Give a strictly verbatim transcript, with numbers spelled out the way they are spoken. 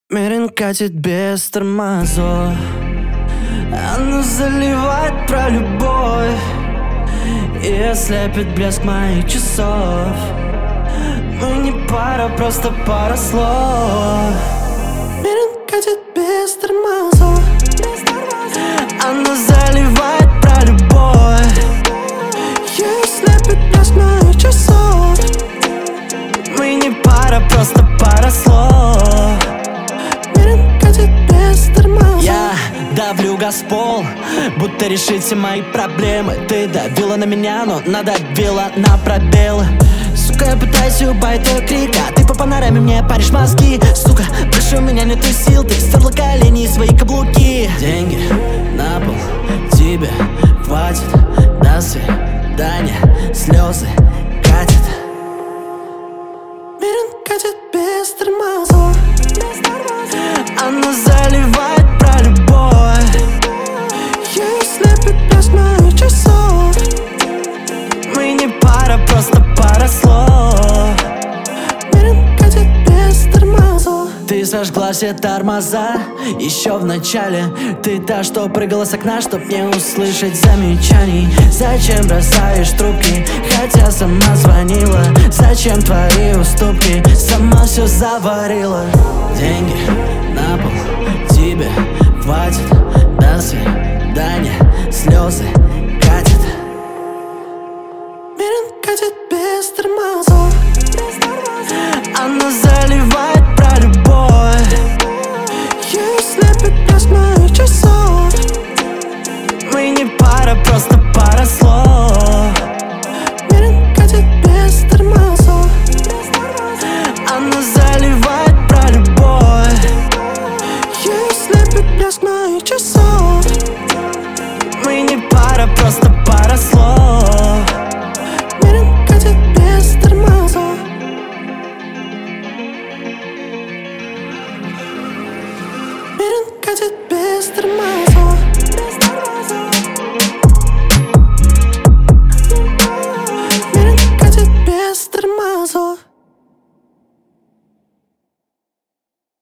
Мерин катит без тормозов, она заливает про любовь и ослепит блеск моих часов. Мы не пара, просто пара слов. Мерин катит без тормозов, она заливает про любовь и ослепит блеск моих часов. Мы не пара, просто пара слов. Я давлю газпол, будто решить все мои проблемы. Ты давила на меня, но надавила на пробелы. Сука, я пытаюсь убавить твой крик, а ты по панораме мне паришь мозги. Сука, больше у меня нету сил, ты стерла колени и свои каблуки. Деньги на пол, тебе хватит, до свидания, слезы катят. Мерин катит без тормозов, она заливает про любовь и слепит блеск моих часов. Мы не пара, просто пара слов. Мерин катит без тормозов. Ты зажгла все тормоза еще в начале. Ты та, что прыгала с окна, чтоб не услышать замечаний. Зачем бросаешь трубки, хотя сама звонила? Зачем твои уступки, сама все заварила? Деньги на пол, тебе хватит, до свидания, слезы катят. Мерин катит без тормозов, она заливает про любовь и слепит блеск моих часов. Мы не пара, просто пара слов. Мерин катит без тормозов, она заливает про любовь и слепит блеск моих часов. Мы не пара, просто пара слов. Мерин катит без тормозов. Мерин катит без тормозов.